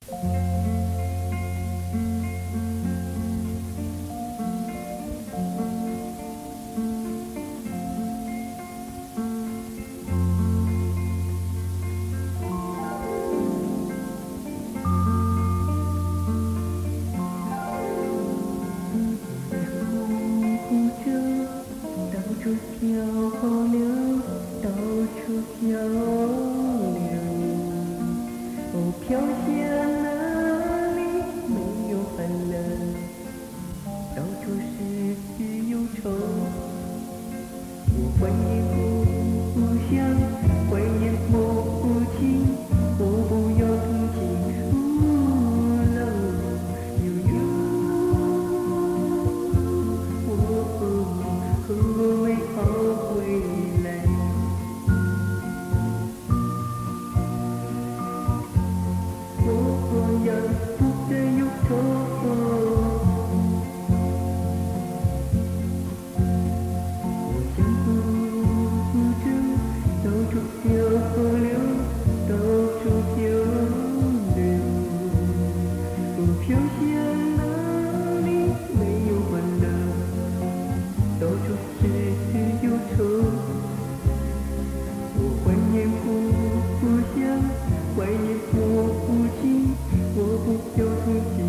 处漂流，到处漂流。哦，飘向哪里没有欢乐，到处是忧愁。我怀念故乡，怀念母亲，我不要同情老悠悠。我美好回来，我要不再忧愁。我像浮着，到处漂流，到处漂流。我飘向哪里没有欢乐，到处是忧愁。我怀念故乡，怀念父亲，我不要同情。